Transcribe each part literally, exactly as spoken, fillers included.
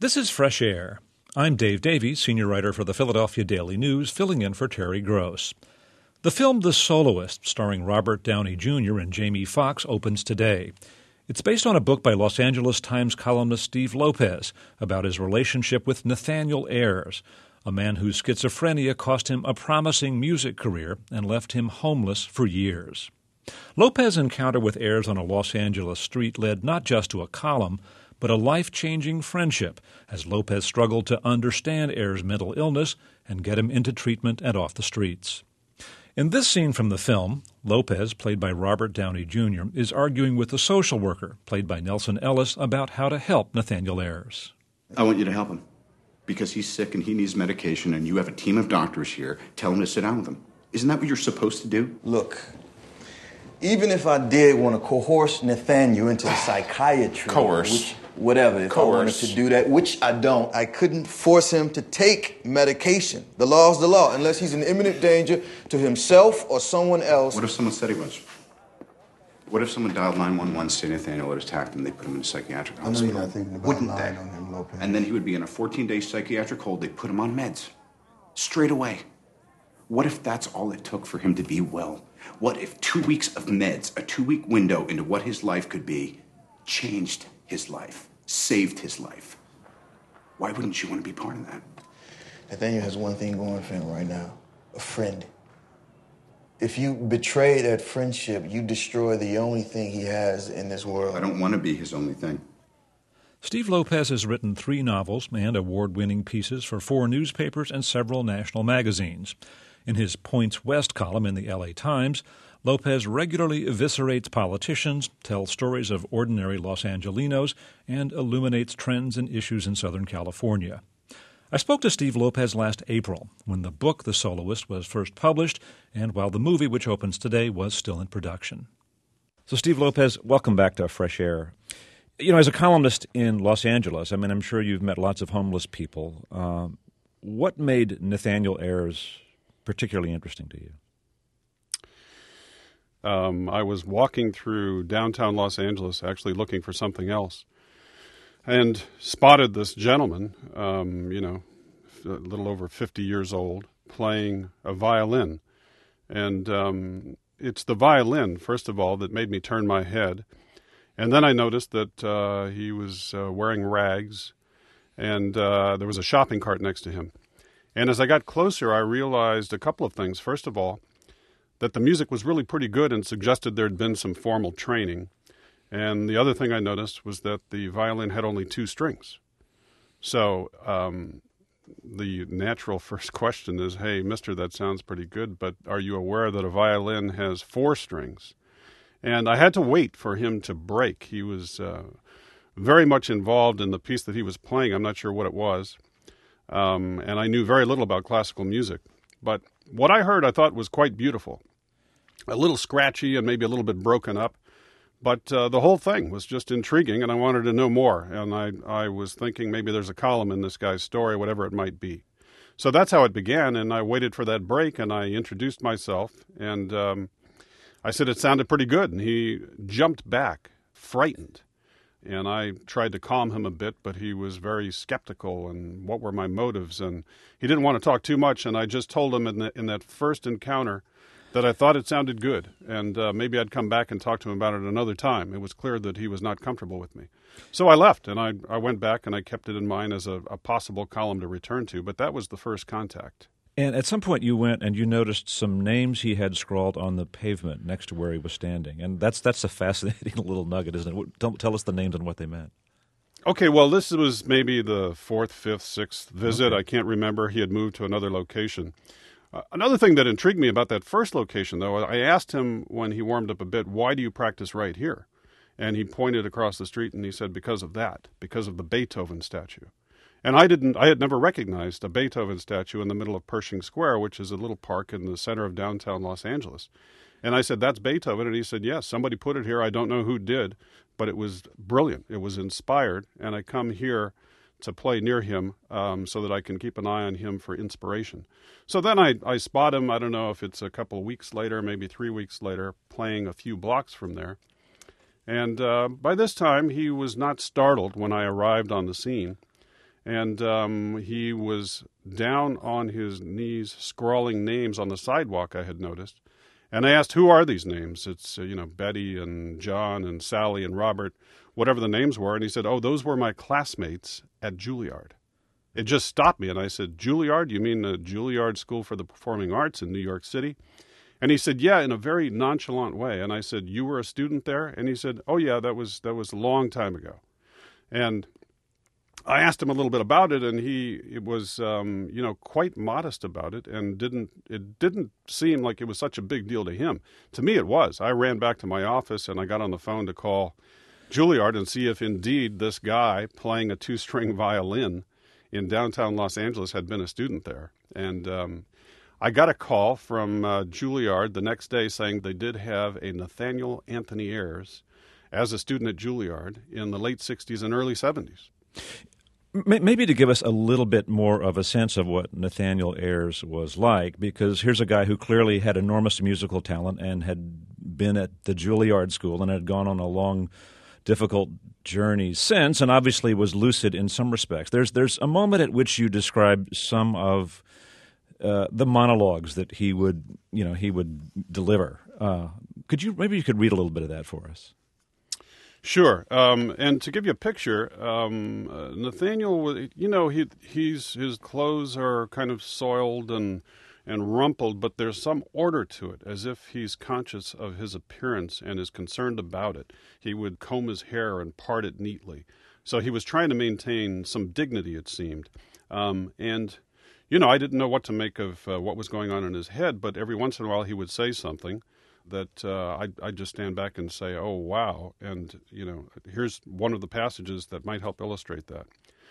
This is Fresh Air. I'm Dave Davies, senior writer for the Philadelphia Daily News, filling in for Terry Gross. The film The Soloist, starring Robert Downey Junior and Jamie Foxx, opens today. It's based on a book by Los Angeles Times columnist Steve Lopez about his relationship with Nathaniel Ayres, a man whose schizophrenia cost him a promising music career and left him homeless for years. Lopez's encounter with Ayres on a Los Angeles street led not just to a column, but a life-changing friendship as Lopez struggled to understand Ayres' mental illness and get him into treatment and off the streets. In this scene from the film, Lopez, played by Robert Downey Junior, is arguing with a social worker, played by Nelson Ellis, about how to help Nathaniel Ayres. I want you to help him because he's sick and he needs medication, and you have a team of doctors here. Tell him to sit down with him. Isn't that what you're supposed to do? Look, even if I did want to coerce Nathaniel into psychiatry... Coerce? Which, whatever, if Coerce. I wanted to do that, which I don't, I couldn't force him to take medication. The law's the law, unless he's in imminent danger to himself or someone else. What if someone said he was? What if someone dialed nine one one, say Nathaniel had attacked him, they put him in a psychiatric I know hospital? you're not thinking about Wouldn't lying they? on him, Lopez. And then he would be in a fourteen-day psychiatric hold. They put him on meds. Straight away. What if that's all it took for him to be well? What if two weeks of meds, a two-week window into what his life could be, changed his life, saved his life? Why wouldn't you want to be part of that? Nathaniel has one thing going for him right now, a friend. If you betray that friendship, you destroy the only thing he has in this world. I don't want to be his only thing. Steve Lopez has written three novels and award-winning pieces for four newspapers and several national magazines. In his Points West column in the L A Times, Lopez regularly eviscerates politicians, tells stories of ordinary Los Angelinos, and illuminates trends and issues in Southern California. I spoke to Steve Lopez last April, when the book The Soloist was first published, and while the movie, which opens today, was still in production. So, Steve Lopez, welcome back to Fresh Air. You know, as a columnist in Los Angeles, I mean, I'm sure you've met lots of homeless people. Uh, what made Nathaniel Ayres particularly interesting to you? Um, I was walking through downtown Los Angeles, actually looking for something else, and spotted this gentleman, um, you know, a little over fifty years old, playing a violin. And um, it's the violin, first of all, that made me turn my head. And then I noticed that uh, he was uh, wearing rags, and uh, there was a shopping cart next to him. And as I got closer, I realized a couple of things. First of all, that the music was really pretty good and suggested there had been some formal training. And the other thing I noticed was that the violin had only two strings. So um, the natural first question is, hey, mister, that sounds pretty good, but are you aware that a violin has four strings? And I had to wait for him to break. He was uh, very much involved in the piece that he was playing. I'm not sure what it was. Um, and I knew very little about classical music. But what I heard I thought was quite beautiful. A little scratchy and maybe a little bit broken up. But uh, the whole thing was just intriguing, and I wanted to know more. And I, I was thinking maybe there's a column in this guy's story, whatever it might be. So that's how it began, and I waited for that break, and I introduced myself. And um, I said it sounded pretty good, and he jumped back, frightened. And I tried to calm him a bit, but he was very skeptical, and what were my motives? And he didn't want to talk too much, and I just told him in, the, in that first encounter that I thought it sounded good, and uh, maybe I'd come back and talk to him about it another time. It was clear that he was not comfortable with me. So I left, and I, I went back, and I kept it in mind as a, a possible column to return to, but that was the first contact. And at some point you went and you noticed some names he had scrawled on the pavement next to where he was standing. And that's that's a fascinating little nugget, isn't it? Don't tell us the names and what they meant. Okay, well, this was maybe the fourth, fifth, sixth visit. Okay. I can't remember. He had moved to another location. Uh, another thing that intrigued me about that first location, though, I asked him when he warmed up a bit, why do you practice right here? And he pointed across the street and he said, because of that, because of the Beethoven statue. And I didn't, I had never recognized a Beethoven statue in the middle of Pershing Square, which is a little park in the center of downtown Los Angeles. And I said, that's Beethoven. And he said, yes, somebody put it here. I don't know who did, but it was brilliant. It was inspired. And I come here to play near him um, so that I can keep an eye on him for inspiration. So then I, I spot him, I don't know if it's a couple of weeks later, maybe three weeks later, playing a few blocks from there. And uh, by this time, he was not startled when I arrived on the scene. And um, he was down on his knees scrawling names on the sidewalk, I had noticed. And I asked, who are these names? It's, uh, you know, Betty and John and Sally and Robert, whatever the names were. And he said, oh, those were my classmates at Juilliard. It just stopped me. And I said, Juilliard? You mean the Juilliard School for the Performing Arts in New York City? And he said, yeah, in a very nonchalant way. And I said, you were a student there? And he said, oh, yeah, that was that was a long time ago. And I asked him a little bit about it, and he it was, um, you know, quite modest about it, and didn't it didn't seem like it was such a big deal to him. To me, it was. I ran back to my office, and I got on the phone to call Juilliard and see if indeed this guy playing a two-string violin in downtown Los Angeles had been a student there. And um, I got a call from uh, Juilliard the next day saying they did have a Nathaniel Anthony Ayers as a student at Juilliard in the late sixties and early seventies. Maybe to give us a little bit more of a sense of what Nathaniel Ayers was like, because here's a guy who clearly had enormous musical talent and had been at the Juilliard School and had gone on a long, difficult journey since, and obviously was lucid in some respects. There's there's a moment at which you describe some of uh, the monologues that he would you know he would deliver. Uh, could you maybe you could read a little bit of that for us? Sure. Um, and to give you a picture, um, uh, Nathaniel, you know, he he's his clothes are kind of soiled and and rumpled, but there's some order to it, as if he's conscious of his appearance and is concerned about it. He would comb his hair and part it neatly. So he was trying to maintain some dignity, it seemed. Um, and, you know, I didn't know what to make of uh, what was going on in his head, but every once in a while he would say something that uh, I'd, I'd just stand back and say, oh, wow. And, you know, here's one of the passages that might help illustrate that.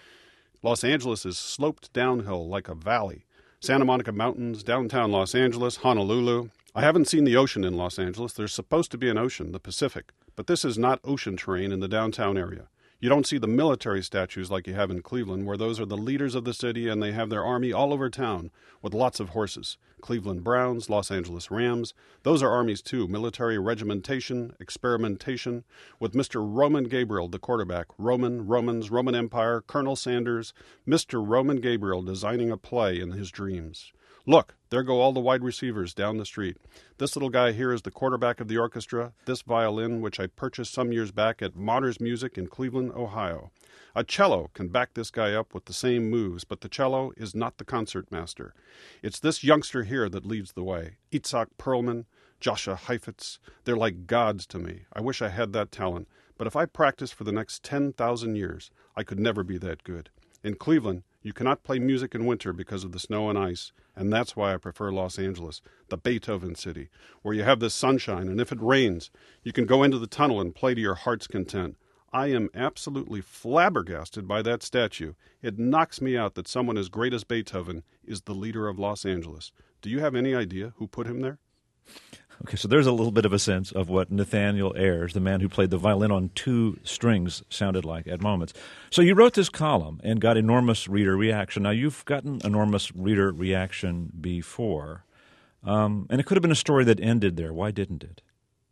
Los Angeles is sloped downhill like a valley. Santa Monica Mountains, downtown Los Angeles, Honolulu. I haven't seen the ocean in Los Angeles. There's supposed to be an ocean, the Pacific. But this is not ocean terrain in the downtown area. You don't see the military statues like you have in Cleveland, where those are the leaders of the city and they have their army all over town with lots of horses. Cleveland Browns, Los Angeles Rams. Those are armies too. Military regimentation, experimentation, with Mister Roman Gabriel, the quarterback. Roman, Romans, Roman Empire, Colonel Sanders. Mister Roman Gabriel designing a play in his dreams. Look, there go all the wide receivers down the street. This little guy here is the quarterback of the orchestra. This violin, which I purchased some years back at Moders Music in Cleveland, Ohio. A cello can back this guy up with the same moves, but the cello is not the concert master. It's this youngster here that leads the way. Itzhak Perlman, Joshua Heifetz. They're like gods to me. I wish I had that talent, but if I practiced for the next ten thousand years, I could never be that good. In Cleveland, you cannot play music in winter because of the snow and ice, and that's why I prefer Los Angeles, the Beethoven city, where you have the sunshine, and if it rains, you can go into the tunnel and play to your heart's content. I am absolutely flabbergasted by that statue. It knocks me out that someone as great as Beethoven is the leader of Los Angeles. Do you have any idea who put him there? Okay, so there's a little bit of a sense of what Nathaniel Ayers, the man who played the violin on two strings, sounded like at moments. So you wrote this column and got enormous reader reaction. Now, you've gotten enormous reader reaction before, um, and it could have been a story that ended there. Why didn't it?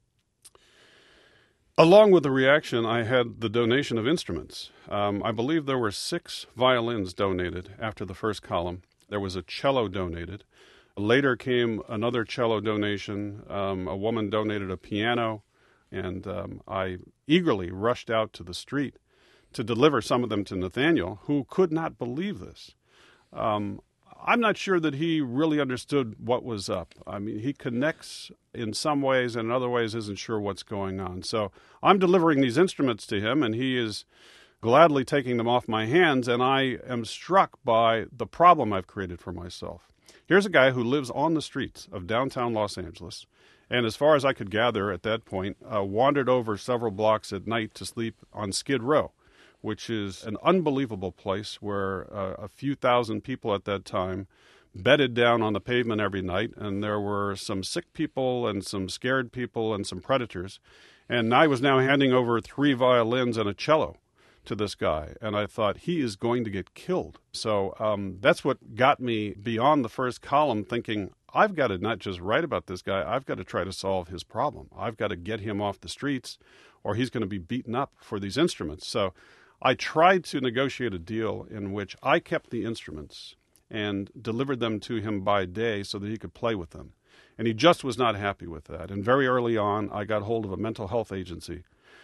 Along with the reaction, I had the donation of instruments. Um, I believe there were six violins donated after the first column. There was a cello donated. Later came another cello donation. Um, a woman donated a piano, and um, I eagerly rushed out to the street to deliver some of them to Nathaniel, who could not believe this. Um, I'm not sure that he really understood what was up. I mean, he connects in some ways, and in other ways isn't sure what's going on. So I'm delivering these instruments to him, and he is gladly taking them off my hands, and I am struck by the problem I've created for myself. Here's a guy who lives on the streets of downtown Los Angeles, and as far as I could gather at that point, uh, wandered over several blocks at night to sleep on Skid Row, which is an unbelievable place where uh, a few thousand people at that time bedded down on the pavement every night, and there were some sick people and some scared people and some predators. And I was now handing over three violins and a cello to this guy, and I thought, he is going to get killed. So um, that's what got me beyond the first column, thinking, I've got to not just write about this guy, I've got to try to solve his problem. I've got to get him off the streets, or he's going to be beaten up for these instruments. So I tried to negotiate a deal in which I kept the instruments and delivered them to him by day so that he could play with them. And he just was not happy with that. And very early on, I got hold of a mental health agency,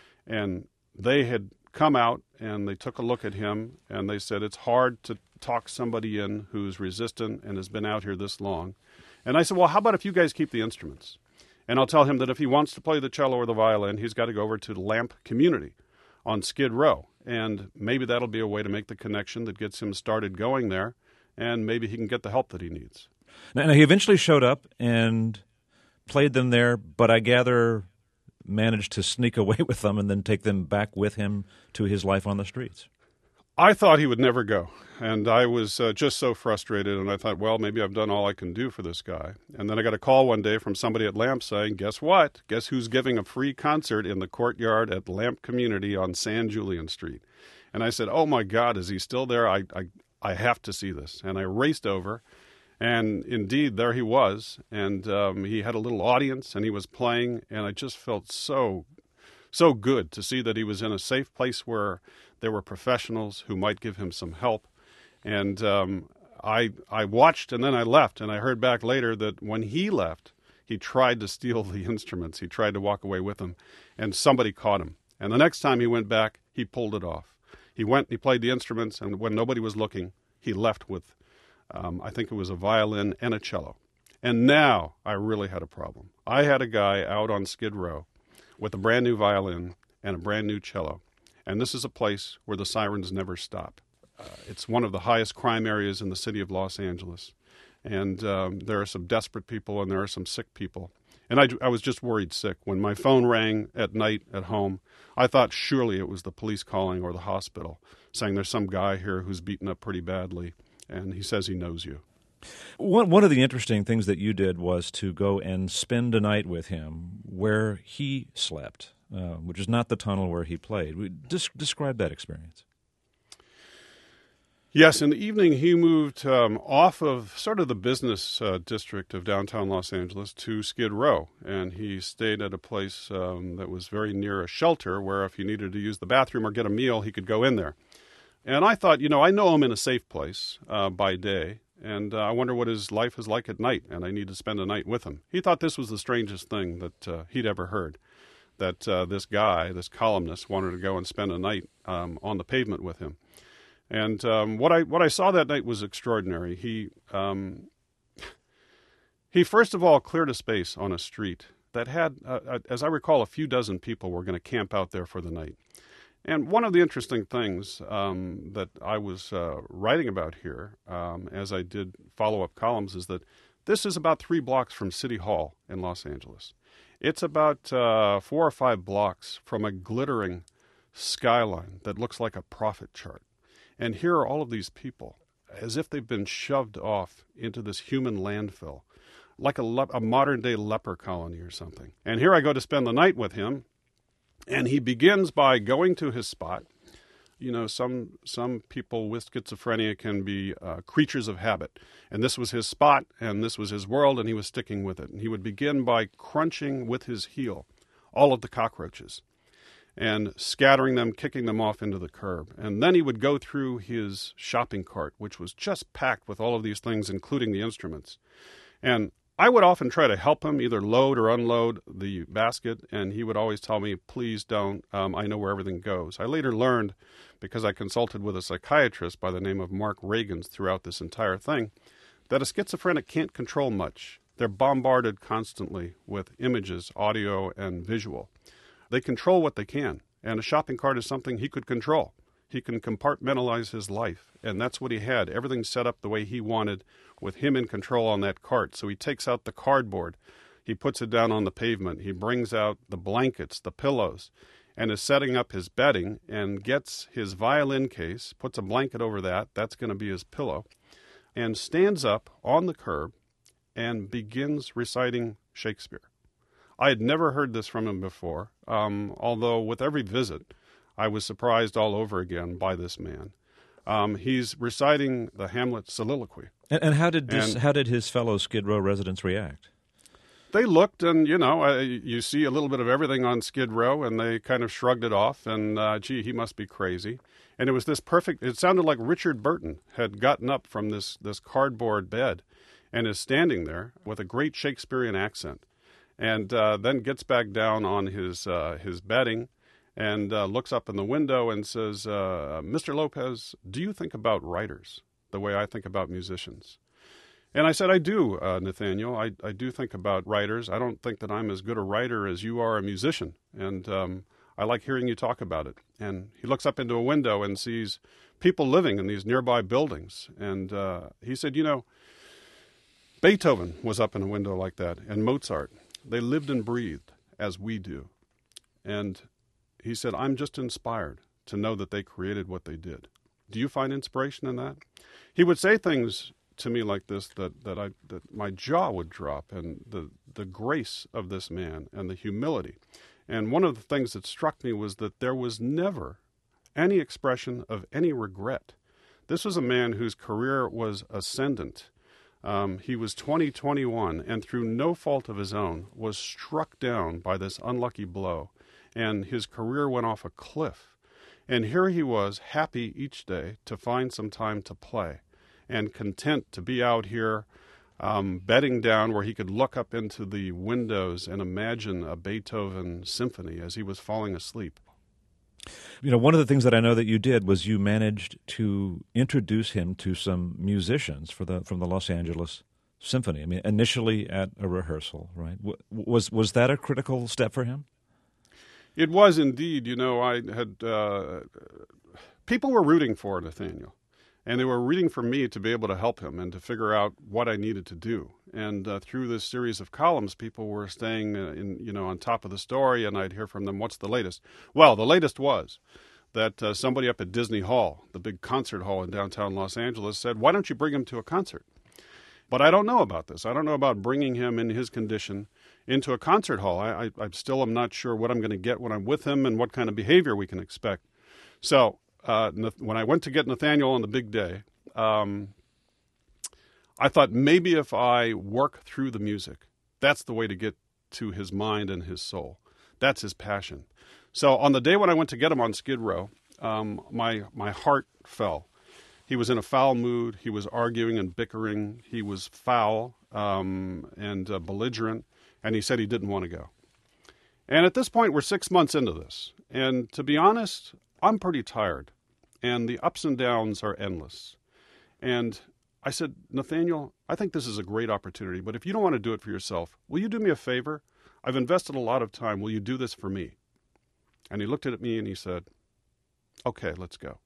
and they had come out and they took a look at him, and they said, it's hard to talk somebody in who's resistant and has been out here this long. And I said, well, how about if you guys keep the instruments? And I'll tell him that if he wants to play the cello or the violin, he's got to go over to the Lamp Community on Skid Row. And maybe that'll be a way to make the connection that gets him started going there, and maybe he can get the help that he needs. Now, he eventually showed up and played them there, but I gather managed to sneak away with them and then take them back with him to his life on the streets. I thought he would never go, and I was uh, just so frustrated, and I thought, well, maybe I've done all I can do for this guy. And then I got a call one day from somebody at Lamp saying, guess what? Guess who's giving a free concert in the courtyard at Lamp Community on San Julian Street? And I said, oh, my God, is he still there? I, I, I have to see this. And I raced over, and indeed, there he was, and um, he had a little audience, and he was playing, and I just felt so, so good to see that he was in a safe place where there were professionals who might give him some help. And um, I I watched, and then I left, and I heard back later that when he left, he tried to steal the instruments. He tried to walk away with them, and somebody caught him. And the next time he went back, he pulled it off. He went, he played the instruments, and when nobody was looking, he left with, um, I think it was a violin and a cello. And now I really had a problem. I had a guy out on Skid Row with a brand new violin and a brand new cello. And this is a place where the sirens never stop. Uh, it's one of the highest crime areas in the city of Los Angeles. And um, there are some desperate people and there are some sick people. And I, I was just worried sick. When my phone rang at night at home, I thought surely it was the police calling or the hospital saying there's some guy here who's beaten up pretty badly, and he says he knows you. One, one of the interesting things that you did was to go and spend a night with him where he slept. Uh, which is not the tunnel where he played. We, des- describe that experience. Yes, in the evening he moved um, off of sort of the business uh, district of downtown Los Angeles to Skid Row, and he stayed at a place um, that was very near a shelter where if he needed to use the bathroom or get a meal, he could go in there. And I thought, you know, I know him in a safe place uh, by day, and uh, I wonder what his life is like at night, and I need to spend a night with him. He thought this was the strangest thing that uh, he'd ever heard. That uh, this guy, this columnist, wanted to go and spend a night um, on the pavement with him. And um, what I what I saw that night was extraordinary. He, um, he first of all cleared a space on a street that had, uh, as I recall, a few dozen people were going to camp out there for the night. And one of the interesting things um, that I was uh, writing about here, um, as I did follow-up columns, is that this is about three blocks from City Hall in Los Angeles. It's about uh, four or five blocks from a glittering skyline that looks like a profit chart. And here are all of these people, as if they've been shoved off into this human landfill, like a, le- a modern-day leper colony or something. And here I go to spend the night with him, and he begins by going to his spot. You know, some some people with schizophrenia can be uh, creatures of habit. And this was his spot, and this was his world, and he was sticking with it. And he would begin by crunching with his heel all of the cockroaches and scattering them, kicking them off into the curb. And then he would go through his shopping cart, which was just packed with all of these things, including the instruments. And I would often try to help him either load or unload the basket, and he would always tell me, please don't, um, I know where everything goes. I later learned, because I consulted with a psychiatrist by the name of Mark Reagans throughout this entire thing, that a schizophrenic can't control much. They're bombarded constantly with images, audio, and visual. They control what they can, and a shopping cart is something he could control. He can compartmentalize his life, and that's what he had. Everything set up the way he wanted, with him in control on that cart. So he takes out the cardboard, he puts it down on the pavement, he brings out the blankets, the pillows, and is setting up his bedding and gets his violin case, puts a blanket over that, that's going to be his pillow, and stands up on the curb and begins reciting Shakespeare. I had never heard this from him before, um, although with every visit, I was surprised all over again by this man. Um, he's reciting the Hamlet soliloquy. And, and how did this? And how did his fellow Skid Row residents react? They looked, and you know, uh, you see a little bit of everything on Skid Row, and they kind of shrugged it off. And uh, gee, he must be crazy. And it was this perfect, it sounded like Richard Burton had gotten up from this, this cardboard bed and is standing there with a great Shakespearean accent. And uh, then gets back down on his uh, his bedding and uh, looks up in the window and says, uh, Mister Lopez, do you think about writers the way I think about musicians? And I said, I do, uh, Nathaniel. I, I do think about writers. I don't think that I'm as good a writer as you are a musician. And um, I like hearing you talk about it. And he looks up into a window and sees people living in these nearby buildings. And uh, he said, you know, Beethoven was up in a window like that, and Mozart. They lived and breathed as we do. And he said, I'm just inspired to know that they created what they did. Do you find inspiration in that? He would say things to me like this that, that I that my jaw would drop, and the, the grace of this man and the humility. And one of the things that struck me was that there was never any expression of any regret. This was a man whose career was ascendant. Um, he was twenty, twenty-one, and through no fault of his own, was struck down by this unlucky blow, and his career went off a cliff. And here he was, happy each day to find some time to play, and content to be out here um, bedding down where he could look up into the windows and imagine a Beethoven symphony as he was falling asleep. You know, one of the things that I know that you did was you managed to introduce him to some musicians for the from the Los Angeles Symphony. I mean, initially at a rehearsal, right? W- was was that a critical step for him? It was indeed. You know, I had uh, people were rooting for Nathaniel, and they were rooting for me to be able to help him and to figure out what I needed to do. And uh, through this series of columns, people were staying uh, in, you know, on top of the story, and I'd hear from them, what's the latest? Well, the latest was that uh, somebody up at Disney Hall, the big concert hall in downtown Los Angeles, said, why don't you bring him to a concert? But I don't know about this. I don't know about bringing him in his condition into a concert hall. I, I, I still am not sure what I'm going to get when I'm with him and what kind of behavior we can expect. So uh, when I went to get Nathaniel on the big day, um, I thought maybe if I work through the music, that's the way to get to his mind and his soul. That's his passion. So on the day when I went to get him on Skid Row, um, my my heart fell. He was in a foul mood. He was arguing and bickering. He was foul um, and uh, belligerent, and he said he didn't want to go. And at this point, we're six months into this. And to be honest, I'm pretty tired, and the ups and downs are endless. And I said, Nathaniel, I think this is a great opportunity, but if you don't want to do it for yourself, will you do me a favor? I've invested a lot of time. Will you do this for me? And he looked at me and he said, okay, let's go.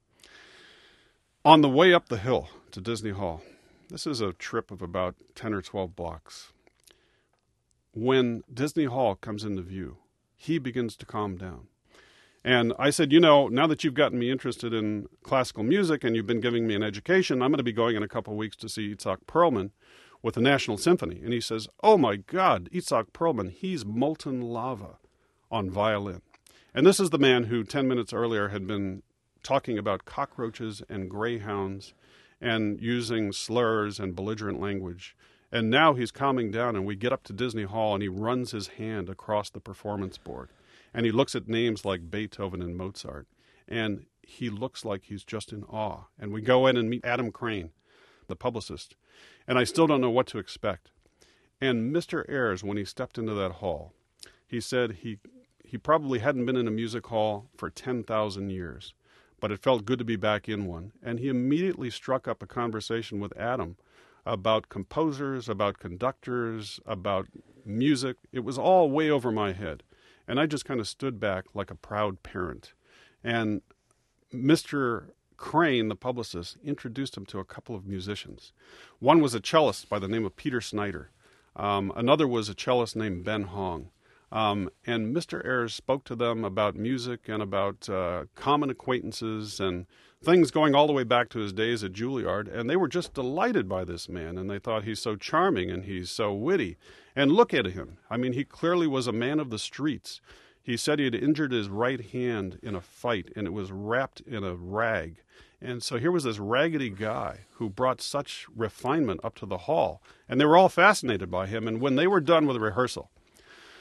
On the way up the hill to Disney Hall, this is a trip of about ten or twelve blocks. When Disney Hall comes into view, he begins to calm down. And I said, you know, now that you've gotten me interested in classical music and you've been giving me an education, I'm going to be going in a couple of weeks to see Itzhak Perlman with the National Symphony. And he says, oh my God, Itzhak Perlman, he's molten lava on violin. And this is the man who ten minutes earlier had been talking about cockroaches and greyhounds and using slurs and belligerent language. And now he's calming down, and we get up to Disney Hall and he runs his hand across the performance board. And he looks at names like Beethoven and Mozart, and he looks like he's just in awe. And we go in and meet Adam Crane, the publicist, and I still don't know what to expect. And Mister Ayers, when he stepped into that hall, he said he he probably hadn't been in a music hall for ten thousand years, but it felt good to be back in one. And he immediately struck up a conversation with Adam about composers, about conductors, about music. It was all way over my head. And I just kind of stood back like a proud parent. And Mister Crane, the publicist, introduced him to a couple of musicians. One was a cellist by the name of Peter Snyder. Um, another was a cellist named Ben Hong. Um, and Mister Ayers spoke to them about music and about uh, common acquaintances and things going all the way back to his days at Juilliard. And they were just delighted by this man. And they thought he's so charming and he's so witty. And look at him. I mean, he clearly was a man of the streets. He said he had injured his right hand in a fight, and it was wrapped in a rag. And so here was this raggedy guy who brought such refinement up to the hall. And they were all fascinated by him. And when they were done with the rehearsal,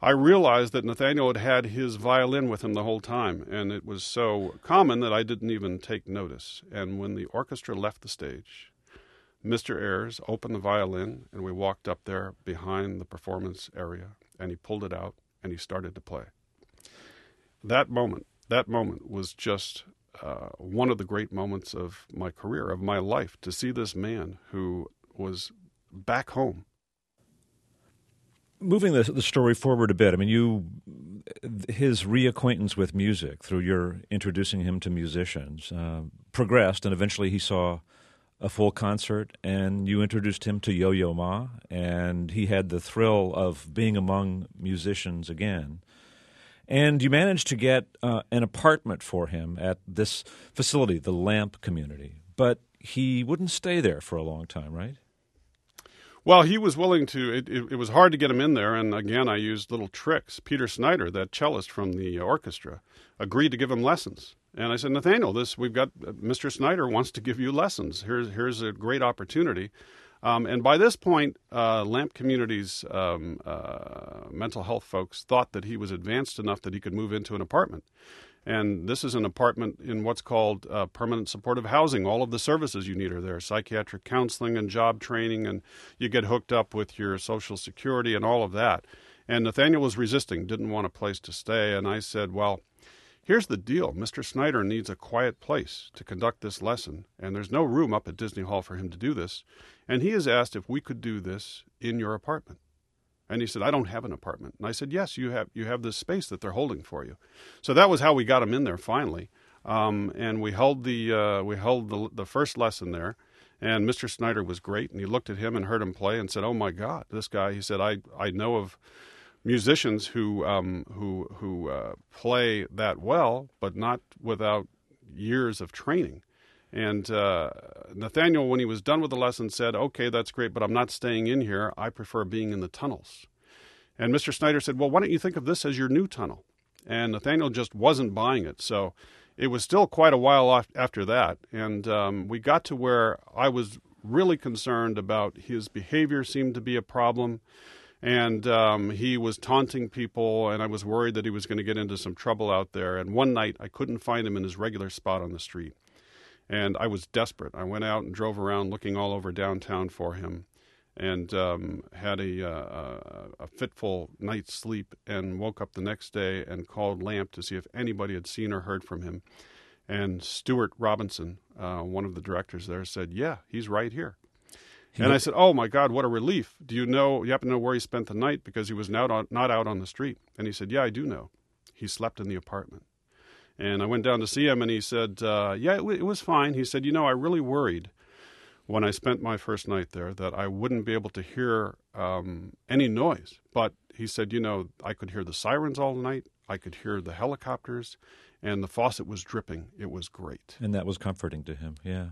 I realized that Nathaniel had had his violin with him the whole time, and it was so common that I didn't even take notice. And when the orchestra left the stage, Mister Ayers opened the violin, and we walked up there behind the performance area, and he pulled it out, and he started to play. That moment, that moment was just uh, one of the great moments of my career, of my life, to see this man who was back home. Moving the, the story forward a bit, I mean, you, his reacquaintance with music through your introducing him to musicians uh, progressed, and eventually he saw a full concert, and you introduced him to Yo-Yo Ma, and he had the thrill of being among musicians again. And you managed to get uh, an apartment for him at this facility, the Lamp Community, but he wouldn't stay there for a long time, right? Well, he was willing to. It, it, it was hard to get him in there, and again, I used little tricks. Peter Snyder, that cellist from the orchestra, agreed to give him lessons. And I said, Nathaniel, this we've got uh, Mister Snyder wants to give you lessons. Here's here's a great opportunity. Um, and by this point, uh, Lamp Community's um, uh, mental health folks thought that he was advanced enough that he could move into an apartment. And this is an apartment in what's called uh, permanent supportive housing. All of the services you need are there, psychiatric counseling and job training, and you get hooked up with your Social Security and all of that. And Nathaniel was resisting, didn't want a place to stay. And I said, well, here's the deal. Mister Snyder needs a quiet place to conduct this lesson, and there's no room up at Disney Hall for him to do this. And he has asked if we could do this in your apartment. And he said, I don't have an apartment. And I said, yes, you have you have this space that they're holding for you. So that was how we got him in there finally. Um, and we held the uh, we held the, the first lesson there. And Mister Snyder was great. And he looked at him and heard him play and said, oh, my God, this guy, he said, I, I know of musicians who um, who who uh, play that well, but not without years of training. And uh, Nathaniel, when he was done with the lesson, said, okay, that's great, but I'm not staying in here. I prefer being in the tunnels. And Mister Snyder said, well, why don't you think of this as your new tunnel? And Nathaniel just wasn't buying it. So it was still quite a while off after that. And um, we got to where I was really concerned about his behavior seemed to be a problem. And um, he was taunting people, and I was worried that he was going to get into some trouble out there. And one night, I couldn't find him in his regular spot on the street. And I was desperate. I went out and drove around looking all over downtown for him, and um, had a, uh, a fitful night's sleep, and woke up the next day and called Lamp to see if anybody had seen or heard from him. And Stuart Robinson, uh, one of the directors there, said, yeah, he's right here. And I said, oh, my God, what a relief. Do you know, you happen to know where he spent the night? Because he was not, on, not out on the street. And he said, yeah, I do know. He slept in the apartment. And I went down to see him, and he said, uh, yeah, it, w- it was fine. He said, you know, I really worried when I spent my first night there that I wouldn't be able to hear um, any noise. But he said, you know, I could hear the sirens all night. I could hear the helicopters, and the faucet was dripping. It was great. And that was comforting to him, yeah.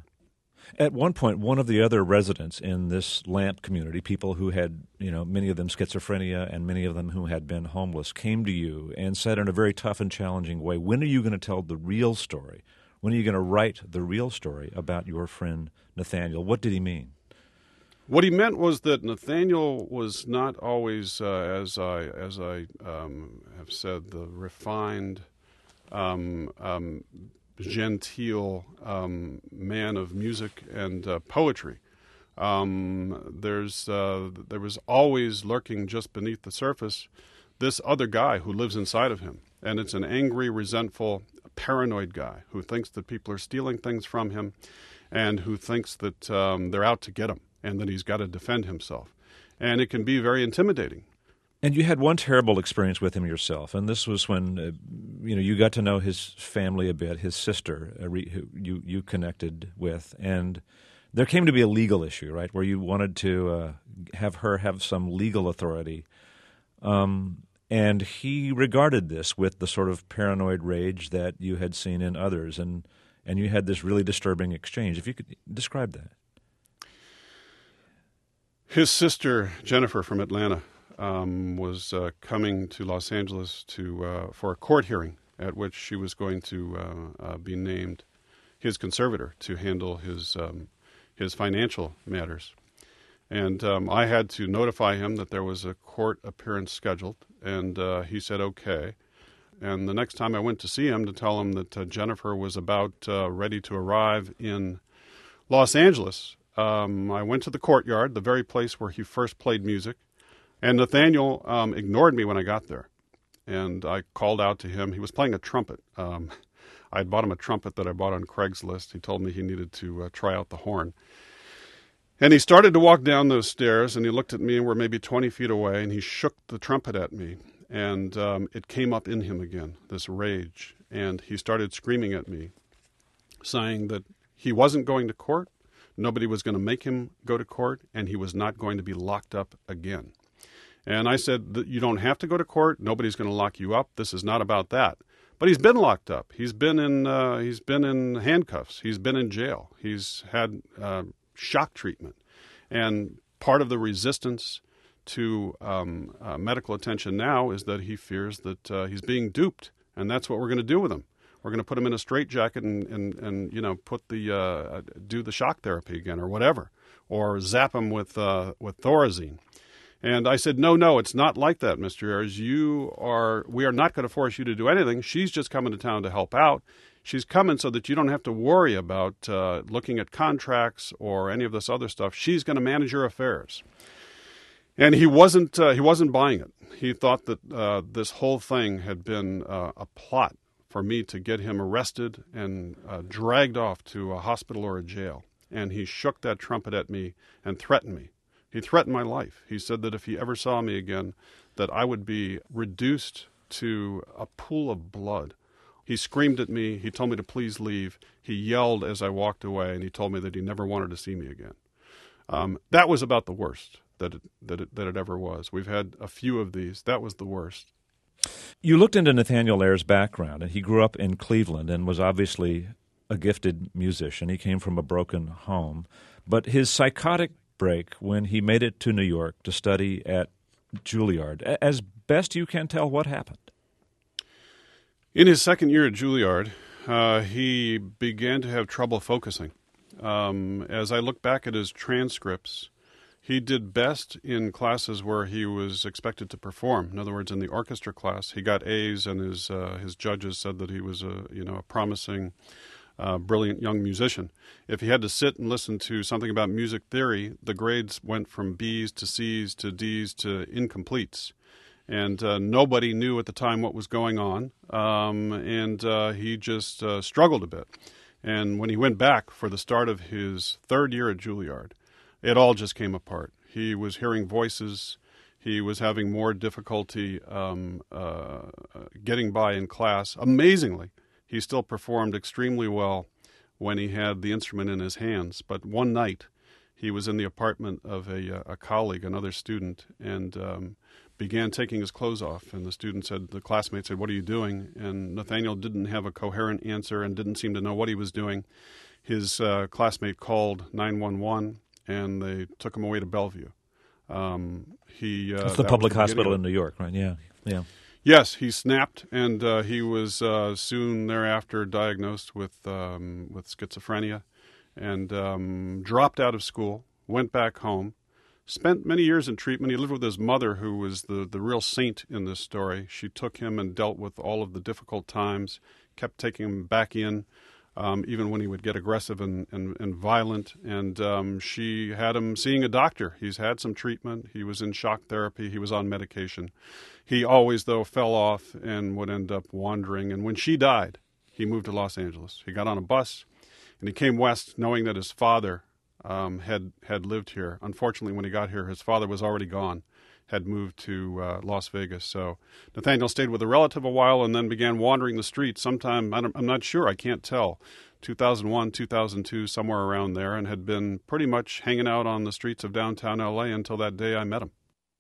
At one point, one of the other residents in this Lamp community, people who had, you know, many of them schizophrenia and many of them who had been homeless, came to you and said in a very tough and challenging way, when are you going to tell the real story? When are you going to write the real story about your friend Nathaniel? What did he mean? What he meant was that Nathaniel was not always, uh, as I as I um, have said, the refined, um, um, genteel um, man of music and uh, poetry. Um, there's uh, there was always lurking just beneath the surface this other guy who lives inside of him, and it's an angry, resentful, paranoid guy who thinks that people are stealing things from him, and who thinks that um, they're out to get him, and that he's got to defend himself, and it can be very intimidating. And you had one terrible experience with him yourself, and this was when uh, you know you got to know his family a bit, his sister, uh, re- who you you connected with, and there came to be a legal issue, right, where you wanted to uh, have her have some legal authority, um, and he regarded this with the sort of paranoid rage that you had seen in others, and and you had this really disturbing exchange. If you could describe that. His sister Jennifer from Atlanta Um, was uh, coming to Los Angeles to uh, for a court hearing at which she was going to uh, uh, be named his conservator to handle his um, his financial matters. And um, I had to notify him that there was a court appearance scheduled, and uh, he said okay. And the next time I went to see him to tell him that uh, Jennifer was about uh, ready to arrive in Los Angeles, um, I went to the courtyard, the very place where he first played music, and Nathaniel um, ignored me when I got there. And I called out to him. He was playing a trumpet. Um, I had bought him a trumpet that I bought on Craigslist. He told me he needed to uh, try out the horn. And he started to walk down those stairs, and he looked at me, and we're maybe twenty feet away, and he shook the trumpet at me. And um, it came up in him again, this rage. And he started screaming at me, saying that he wasn't going to court, nobody was going to make him go to court, and he was not going to be locked up again. And I said, you don't have to go to court, nobody's going to lock you up, this is not about that. But he's been locked up. He's been in uh, he's been in handcuffs. He's been in jail. He's had uh, shock treatment. And part of the resistance to um, uh, medical attention now is that he fears that uh, he's being duped, and that's what we're going to do with him. We're going to put him in a straitjacket and, and, and you know put the uh, do the shock therapy again or whatever, or zap him with uh, with Thorazine. And I said, no, no, it's not like that, Mister Ayers. You are we are not going to force you to do anything. She's just coming to town to help out. She's coming so that you don't have to worry about uh, looking at contracts or any of this other stuff. She's going to manage your affairs. And he wasn't uh, he wasn't buying it. He thought that uh, this whole thing had been uh, a plot for me to get him arrested and uh, dragged off to a hospital or a jail. And he shook that trumpet at me and threatened me. He threatened my life. He said that if he ever saw me again, that I would be reduced to a pool of blood. He screamed at me. He told me to please leave. He yelled as I walked away, and he told me that he never wanted to see me again. Um, that was about the worst that it, that it, that it ever was. We've had a few of these. That was the worst. You looked into Nathaniel Ayers' background, and he grew up in Cleveland and was obviously a gifted musician. He came from a broken home. But his psychotic break when he made it to New York to study at Juilliard, as best you can tell, what happened? In his second year at Juilliard, uh, he began to have trouble focusing. Um, as I look back at his transcripts, he did best in classes where he was expected to perform. In other words, in the orchestra class, he got A's, and his uh, his judges said that he was a you know a promising, uh, brilliant young musician. If he had to sit and listen to something about music theory, the grades went from B's to C's to D's to incompletes. And uh, nobody knew at the time what was going on, um, and uh, he just uh, struggled a bit. And when he went back for the start of his third year at Juilliard, it all just came apart. He was hearing voices. He was having more difficulty um, uh, getting by in class. Amazingly, he still performed extremely well when he had the instrument in his hands. But one night, he was in the apartment of a, a colleague, another student, and um, began taking his clothes off. And the student said, the classmate said, "What are you doing?" And Nathaniel didn't have a coherent answer and didn't seem to know what he was doing. His uh, classmate called nine one one, and they took him away to Bellevue. Um, he uh, It's the that public the hospital in New York, right? Yeah, yeah. Yes, he snapped, and uh, he was uh, soon thereafter diagnosed with um, with schizophrenia, and um, dropped out of school, went back home, spent many years in treatment. He lived with his mother, who was the, the real saint in this story. She took him and dealt with all of the difficult times, kept taking him back in, um, even when he would get aggressive and, and, and violent. And um, she had him seeing a doctor. He's had some treatment. He was in shock therapy. He was on medication. He always, though, fell off and would end up wandering. And when she died, he moved to Los Angeles. He got on a bus, and he came west knowing that his father um, had had lived here. Unfortunately, when he got here, his father was already gone, had moved to uh, Las Vegas. So Nathaniel stayed with a relative a while and then began wandering the streets sometime, I don't, I'm not sure, I can't tell, two thousand one, two thousand two, somewhere around there, and had been pretty much hanging out on the streets of downtown L A until that day I met him.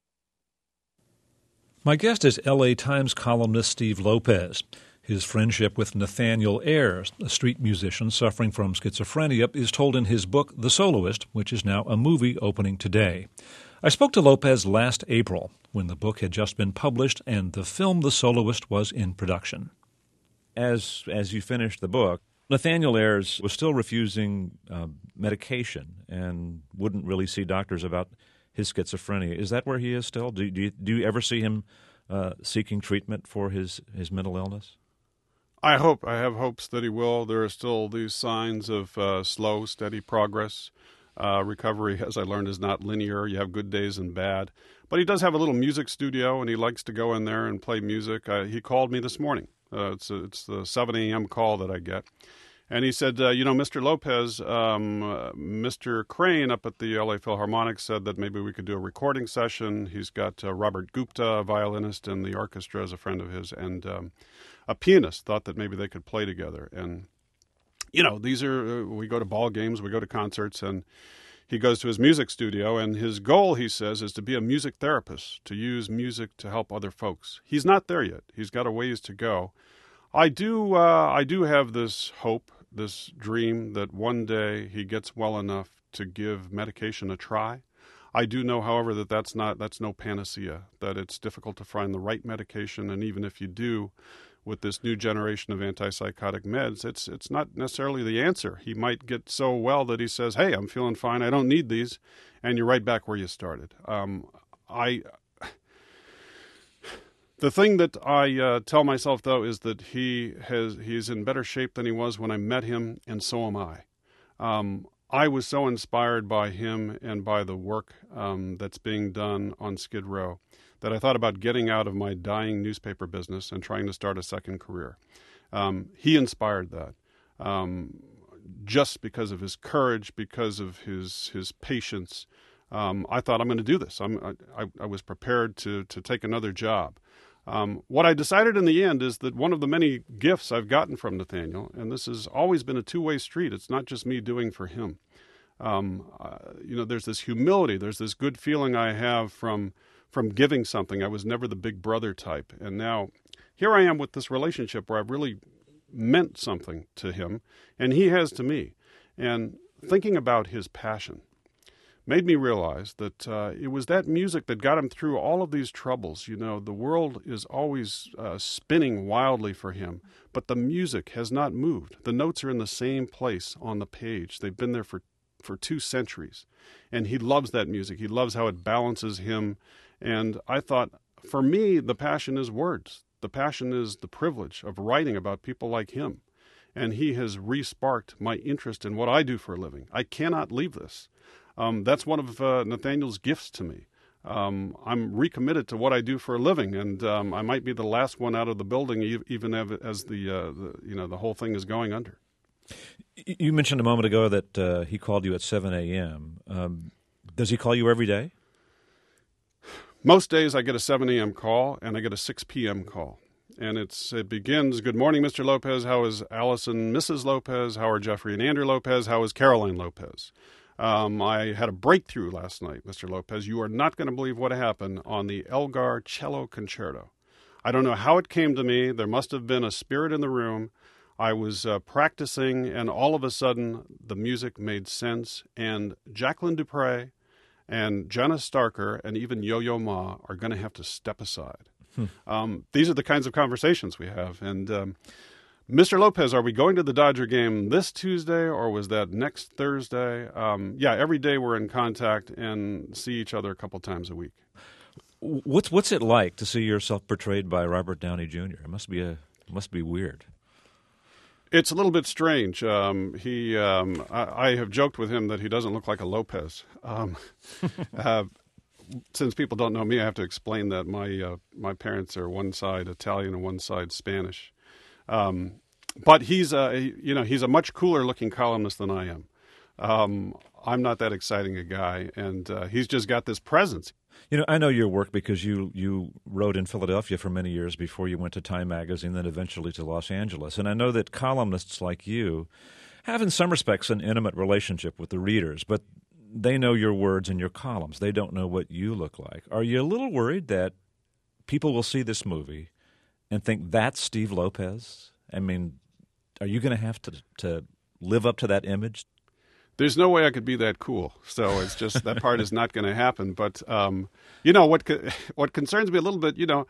My guest is L A Times columnist Steve Lopez. His friendship with Nathaniel Ayers, a street musician suffering from schizophrenia, is told in his book, The Soloist, which is now a movie opening today. I spoke to Lopez last April, when the book had just been published and the film The Soloist was in production. As as you finished the book, Nathaniel Ayres was still refusing uh, medication and wouldn't really see doctors about his schizophrenia. Is that where he is still? Do, do, you, do you ever see him uh, seeking treatment for his, his mental illness? I hope. I have hopes that he will. There are still these signs of uh, slow, steady progress. Uh, recovery, as I learned, is not linear. You have good days and bad. But he does have a little music studio, and he likes to go in there and play music. Uh, he called me this morning. Uh, it's, a, it's the seven a.m. call that I get. And he said, uh, you know, Mister Lopez, um, uh, Mister Crane up at the L A Philharmonic said that maybe we could do a recording session. He's got uh, Robert Gupta, a violinist in the orchestra, as a friend of his, and um, a pianist, thought that maybe they could play together. And, you know, these are, uh, we go to ball games, we go to concerts, and he goes to his music studio, and his goal, he says, is to be a music therapist, to use music to help other folks. He's not there yet. He's got a ways to go. I do, uh, I do have this hope, this dream that one day he gets well enough to give medication a try. I do know, however, that that's not, that's no panacea, that it's difficult to find the right medication, and even if you do, with this new generation of antipsychotic meds, it's it's not necessarily the answer. He might get so well that he says, hey, I'm feeling fine, I don't need these, and you're right back where you started. Um, I... The thing that I uh, tell myself, though, is that he has he's in better shape than he was when I met him, and so am I. Um, I was so inspired by him and by the work um, that's being done on Skid Row that I thought about getting out of my dying newspaper business and trying to start a second career. Um, he inspired that um, just because of his courage, because of his his patience. Um, I thought, I'm going to do this. I'm, I, I was prepared to to take another job. Um, what I decided in the end is that one of the many gifts I've gotten from Nathaniel, and this has always been a two-way street, it's not just me doing for him. Um, uh, you know, there's this humility, there's this good feeling I have from from giving something. I was never the big brother type. And now here I am with this relationship where I've really meant something to him, and he has to me. And thinking about his passion made me realize that uh, it was that music that got him through all of these troubles. You know, the world is always uh, spinning wildly for him, but the music has not moved. The notes are in the same place on the page. They've been there for, for two centuries. And he loves that music. He loves how it balances him. And I thought, for me, the passion is words. The passion is the privilege of writing about people like him. And he has re-sparked my interest in what I do for a living. I cannot leave this. Um, that's one of uh, Nathaniel's gifts to me. Um, I'm recommitted to what I do for a living, and um, I might be the last one out of the building, even as the, uh, the you know the whole thing is going under. You mentioned a moment ago that uh, he called you at seven a.m. Um, does he call you every day? Most days I get a seven a.m. call, and I get a six p.m. call. And it's it begins, good morning, Mister Lopez. How is Allison, Missus Lopez? How are Jeffrey and Andrew Lopez? How is Caroline Lopez? Um, I had a breakthrough last night, Mister Lopez. You are not going to believe what happened on the Elgar Cello Concerto. I don't know how it came to me. There must have been a spirit in the room. I was uh, practicing, and all of a sudden, the music made sense. And Jacqueline Dupre and Jenna Starker and even Yo-Yo Ma are going to have to step aside. Hmm. Um, these are the kinds of conversations we have. And um, Mister Lopez, are we going to the Dodger game this Tuesday, or was that next Thursday? Um, yeah, every day we're in contact and see each other a couple times a week. What's what's it like to see yourself portrayed by Robert Downey Junior? It must be a must be weird. It's a little bit strange. Um, he, um, I, I have joked with him that he doesn't look like a Lopez. Um, uh, since people don't know me, I have to explain that my uh, my parents are one side Italian and one side Spanish. Um, but he's a, you know, he's a much cooler looking columnist than I am. Um, I'm not that exciting a guy, and uh, he's just got this presence. You know, I know your work because you, you wrote in Philadelphia for many years before you went to Time Magazine, then eventually to Los Angeles. And I know that columnists like you have in some respects an intimate relationship with the readers, but they know your words and your columns. They don't know what you look like. Are you a little worried that people will see this movie and think that's Steve Lopez? I mean, are you going to have to to live up to that image? There's no way I could be that cool. So it's just that part is not going to happen. But, um, you know, what what concerns me a little bit, you know,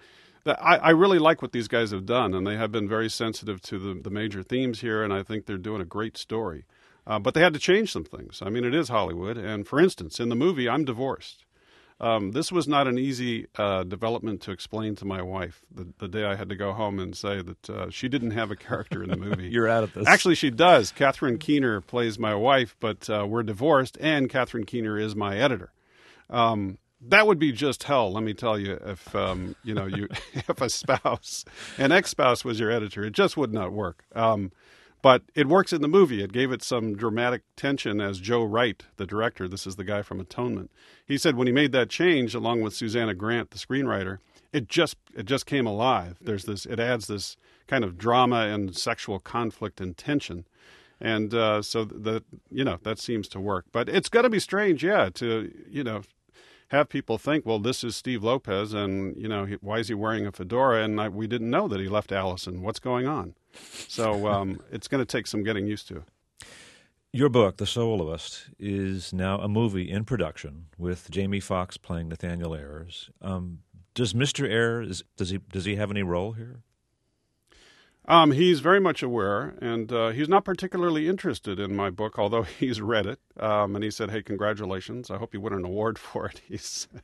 I, I really like what these guys have done, and they have been very sensitive to the, the major themes here, and I think they're doing a great story. Uh, but they had to change some things. I mean, it is Hollywood, and for instance, in the movie, I'm divorced. Um, this was not an easy uh, development to explain to my wife the, the day I had to go home and say that uh, she didn't have a character in the movie. You're out of this. Actually, she does. Catherine Keener plays my wife, but uh, we're divorced, and Catherine Keener is my editor. Um, that would be just hell, let me tell you, if um, you know, you if a spouse, an ex-spouse was your editor. It just would not work. Um, But it works in the movie. It gave it some dramatic tension as Joe Wright, the director, this is the guy from Atonement. He said when he made that change, along with Susanna Grant, the screenwriter, it just it just came alive. There's this, it adds this kind of drama and sexual conflict and tension. And uh, so that, you know, that seems to work. But it's going to be strange, yeah, to, you know, have people think, well, this is Steve Lopez, and, you know, he, why is he wearing a fedora? And I, we didn't know that he left Allison. What's going on? So um, it's going to take some getting used to. Your book, The Soloist, is now a movie in production with Jamie Foxx playing Nathaniel Ayres. Um, does Mister Ayres, does he does he have any role here? Um, he's very much aware, and uh, he's not particularly interested in my book, although he's read it. Um, and he said, hey, congratulations. I hope you win an award for it, he said.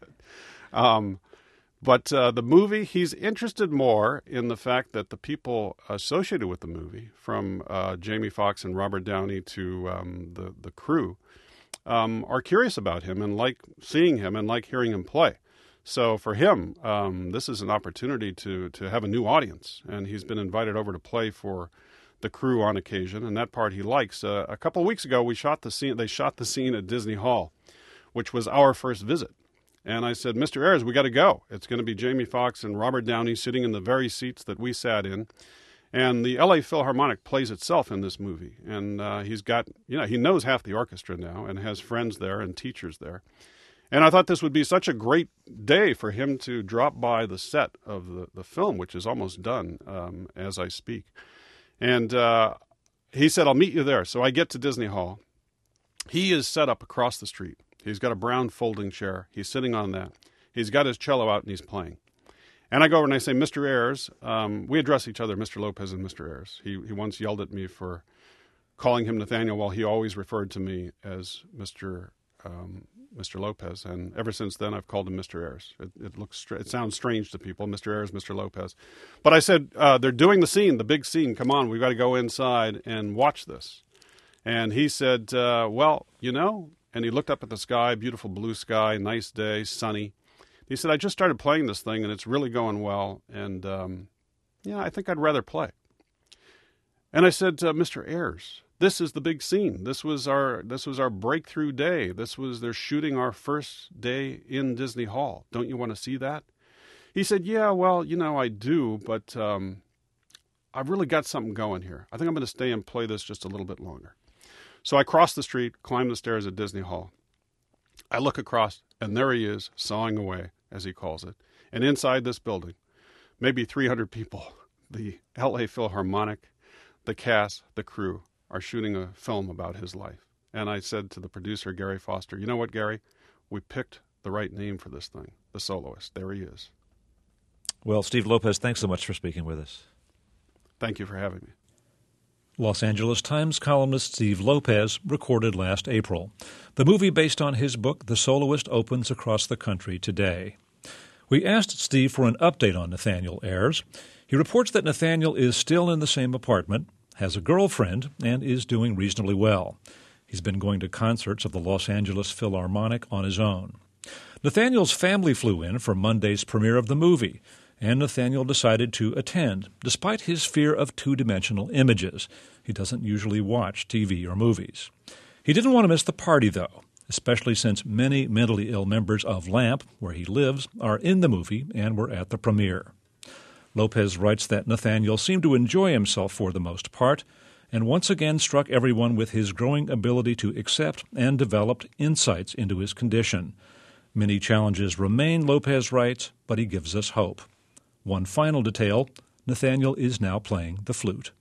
Um, but uh, the movie, he's interested more in the fact that the people associated with the movie, from uh, Jamie Foxx and Robert Downey to um, the, the crew, um, are curious about him and like seeing him and like hearing him play. So for him, um, this is an opportunity to to have a new audience, and he's been invited over to play for the crew on occasion, and that part he likes. Uh, a couple of weeks ago, we shot the scene. They shot the scene at Disney Hall, which was our first visit. And I said, Mister Ayres, we got to go. It's going to be Jamie Foxx and Robert Downey sitting in the very seats that we sat in. And the L A Philharmonic plays itself in this movie. And uh, he's got, you know, he knows half the orchestra now and has friends there and teachers there. And I thought this would be such a great day for him to drop by the set of the, the film, which is almost done um, as I speak. And uh, he said, I'll meet you there. So I get to Disney Hall. He is set up across the street. He's got a brown folding chair. He's sitting on that. He's got his cello out and he's playing. And I go over and I say, Mister Ayres, um, we address each other, Mister Lopez and Mister Ayres. He, he once yelled at me for calling him Nathaniel while he always referred to me as Mister Um, Mister Lopez, and ever since then I've called him Mister Ayres. It, it looks, it sounds strange to people, Mister Ayres, Mister Lopez. But I said, uh, they're doing the scene, the big scene. Come on, we've got to go inside and watch this. And he said, uh, well, you know, and he looked up at the sky, beautiful blue sky, nice day, sunny. He said, I just started playing this thing, and it's really going well, and um, yeah, I think I'd rather play. And I said, uh, Mister Ayres, this is the big scene. This was our this was our breakthrough day. This was they're shooting our first day in Disney Hall. Don't you want to see that? He said, yeah, well, you know, I do, but um, I've really got something going here. I think I'm going to stay and play this just a little bit longer. So I cross the street, climb the stairs at Disney Hall. I look across, and there he is, sawing away, as he calls it. And inside this building, maybe three hundred people, the L A Philharmonic, the cast, the crew, are shooting a film about his life. And I said to the producer, Gary Foster, you know what, Gary? We picked the right name for this thing, The Soloist. There he is. Well, Steve Lopez, thanks so much for speaking with us. Thank you for having me. Los Angeles Times columnist Steve Lopez recorded last April. The movie based on his book, The Soloist, opens across the country today. We asked Steve for an update on Nathaniel Ayres. He reports that Nathaniel is still in the same apartment, has a girlfriend, and is doing reasonably well. He's been going to concerts of the Los Angeles Philharmonic on his own. Nathaniel's family flew in for Monday's premiere of the movie, and Nathaniel decided to attend, despite his fear of two-dimensional images. He doesn't usually watch T V or movies. He didn't want to miss the party, though, especially since many mentally ill members of LAMP, where he lives, are in the movie and were at the premiere. Lopez writes that Nathaniel seemed to enjoy himself for the most part, and once again struck everyone with his growing ability to accept and develop insights into his condition. Many challenges remain, Lopez writes, but he gives us hope. One final detail, Nathaniel is now playing the flute.